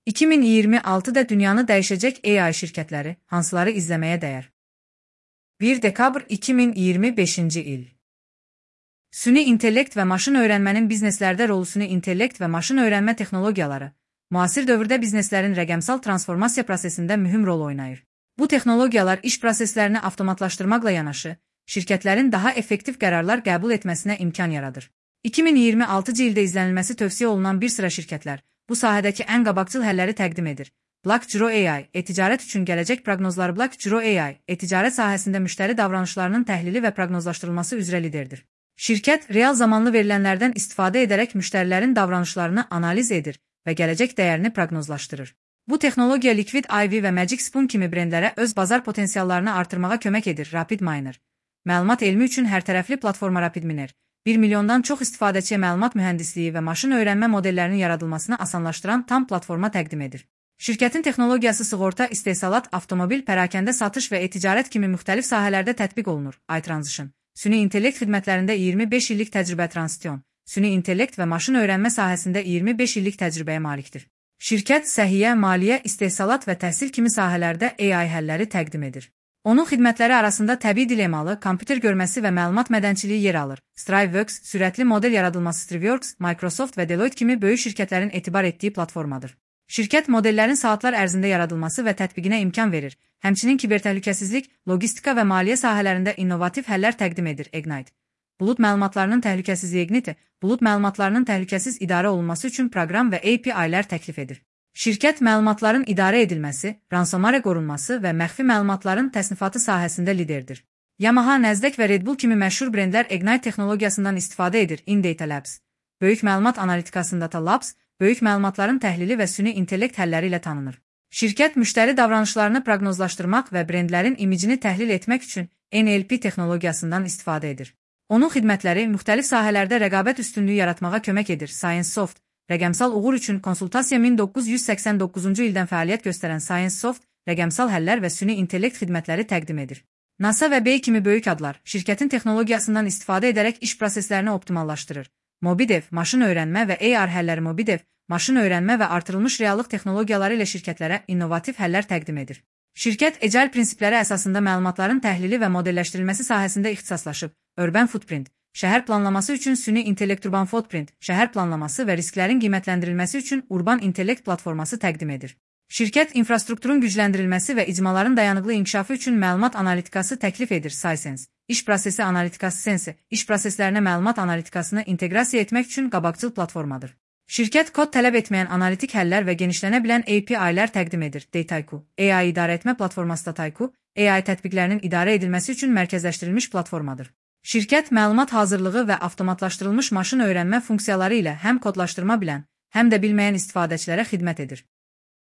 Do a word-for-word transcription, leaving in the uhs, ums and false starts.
iki min iyirmi altıda dünyanı dəyişəcək A I şirkətləri hansıları izləməyə dəyər? bir dekabr iki min iyirmi beşinci il. Süni intellekt və maşın öyrənmənin bizneslərdə rolu. Süni intellekt və maşın öyrənmə texnologiyaları müasir dövrdə bizneslərin rəqəmsal transformasiya prosesində mühüm rol oynayır. Bu texnologiyalar iş proseslərini avtomatlaşdırmaqla yanaşı, şirkətlərin daha effektiv qərarlar qəbul etməsinə imkan yaradır. iki min iyirmi altıncı ildə izlənilməsi tövsiyə olunan bir sıra şirkətlər bu sahədəki ən qabaqcıl həlləri təqdim edir. BlackJiro A I, e-ticarət üçün gələcək proqnozları. BlackJiro A I, e-ticarət sahəsində müştəri davranışlarının təhlili və proqnozlaşdırılması üzrə liderdir. Şirkət, real zamanlı verilənlərdən istifadə edərək müştərilərin davranışlarını analiz edir və gələcək dəyərini proqnozlaşdırır. Bu texnologiya Liquid I V və Magic Spoon kimi brendlərə öz bazar potensiallarını artırmağa kömək edir. RapidMiner, məlumat elmi üçün hərtərəfli platforma. RapidMiner, bir milyondan çox istifadəçiyə məlumat mühəndisliyi və maşın öyrənmə modellərinin yaradılmasını asanlaşdıran tam platforma təqdim edir. Şirkətin texnologiyası sığorta, istehsalat, avtomobil, pərakəndə satış və e-ticarət kimi müxtəlif sahələrdə tətbiq olunur. iTransition, süni intellekt xidmətlərində iyirmi beş illik təcrübə. Transition, süni intellekt və maşın öyrənmə sahəsində iyirmi beş illik təcrübəyə malikdir. Şirkət səhiyyə, maliyyə, istehsalat və təhsil kimi sahələrdə A I həlləri təqdim edir. Onun xidmətləri arasında təbii dil emalı, kompüter görməsi və məlumat mədənçiliyi yer alır. Striveworks, sürətli model yaradılması. Striveworks, Microsoft və Deloitte kimi böyük şirkətlərin etibar etdiyi platformadır. Şirkət modellərin saatlar ərzində yaradılması və tətbiqinə imkan verir. Həmçinin kibertəhlükəsizlik, logistika və maliyyə sahələrində innovativ həllər təqdim edir. Ignite, bulut məlumatlarının təhlükəsizliyi. Ignite, bulut məlumatlarının təhlükəsiz idarə olunması üçün proqram və A P I-lər təklif edir. Şirkət məlumatların idarə edilməsi, ransomware qorunması və məxfi məlumatların təsnifatı sahəsində liderdir. Yamaha, Nasdaq və Red Bull kimi məşhur brendlər Ignite texnologiyasından istifadə edir. InData Labs, böyük məlumat analitikasında Data Labs, böyük məlumatların təhlili və süni intellekt həlləri ilə tanınır. Şirkət müştəri davranışlarını proqnozlaşdırmaq və brendlərin imicini təhlil etmək üçün N L P texnologiyasından istifadə edir. Onun xidmətləri müxtəlif sahələrdə rəqabət üstünlüyü yaratmağa kömək edir. ScienceSoft, rəqəmsal uğur üçün konsultasiya. min doqquz yüz səksən doqquzuncu ildən fəaliyyət göstərən ScienceSoft, rəqəmsal həllər və süni intellekt xidmətləri təqdim edir. NASA və B kimi böyük adlar şirkətin texnologiyasından istifadə edərək iş proseslərini optimallaşdırır. Mobidev, maşın öyrənmə və A R həlləri. Mobidev, maşın öyrənmə və artırılmış reallıq texnologiyaları ilə şirkətlərə innovativ həllər təqdim edir. Şirkət Agile prinsipləri əsasında məlumatların təhlili və modelləşdirilməsi sahəsində ixtisaslaşıb. Urban Footprint, şəhər planlaması üçün süni intellekt. Urban Footprint, şəhər planlaması və risklərin qiymətləndirilməsi üçün Urban intellekt platforması təqdim edir. Şirkət infrastrukturun gücləndirilməsi və icmaların dayanıqlı inkişafı üçün məlumat analitikası təklif edir. SciSense, iş prosesi analitikası. Sense, iş proseslərinə məlumat analitikasını inteqrasiya etmək üçün qabaqcıl platformadır. Şirkət kod tələb etməyən analitik həllər və genişlənə bilən A P I-lər təqdim edir. Dataiku, A I idarə etmə platforması. Dataiku, A I tətbiqlərinin idarə edilməsi üçün mərkəzləşdirilmiş platformadır. Şirkət məlumat hazırlığı və avtomatlaşdırılmış maşın öyrənmə funksiyaları ilə həm kodlaşdırma bilən, həm də bilməyən istifadəçilərə xidmət edir.